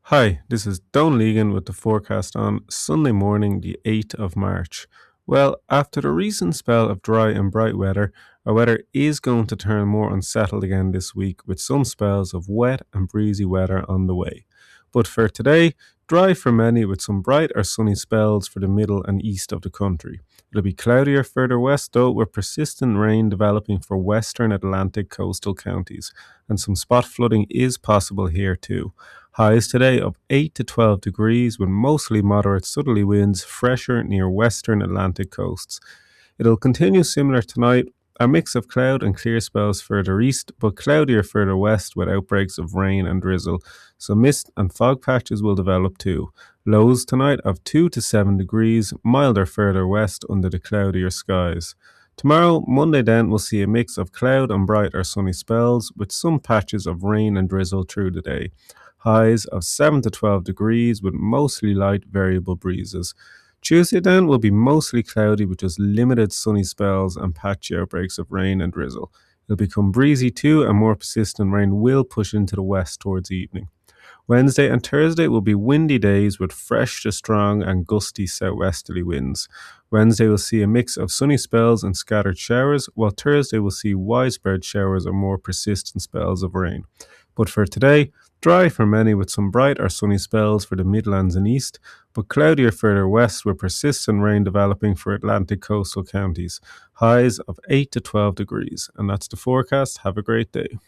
Hi, this is Don Legan with the forecast on Sunday morning, the 8th of March. Well, after the recent spell of dry and bright weather, our weather is going to turn more unsettled again this week with some spells of wet and breezy weather on the way. But for today, dry for many with some bright or sunny spells for the middle and east of the country. It'll be cloudier further west though, with persistent rain developing for western Atlantic coastal counties, and some spot flooding is possible here too. Highs today of 8 to 12 degrees with mostly moderate southerly winds, fresher near western Atlantic coasts. It'll continue similar tonight, a mix of cloud and clear spells further east, but cloudier further west with outbreaks of rain and drizzle. So mist and fog patches will develop too. Lows tonight of 2 to 7 degrees, milder further west under the cloudier skies. Tomorrow, Monday, then, we'll see a mix of cloud and bright or sunny spells with some patches of rain and drizzle through the day. Highs of 7 to 12 degrees with mostly light variable breezes. Tuesday then will be mostly cloudy with just limited sunny spells and patchy outbreaks of rain and drizzle. It'll become breezy too, and more persistent rain will push into the west towards evening. Wednesday and Thursday will be windy days with fresh to strong and gusty southwesterly winds. Wednesday will see a mix of sunny spells and scattered showers, while Thursday will see widespread showers or more persistent spells of rain. But for today, dry for many with some bright or sunny spells for the Midlands and East, but cloudier further west with persistent rain developing for Atlantic coastal counties. Highs of 8 to 12 degrees. And that's the forecast. Have a great day.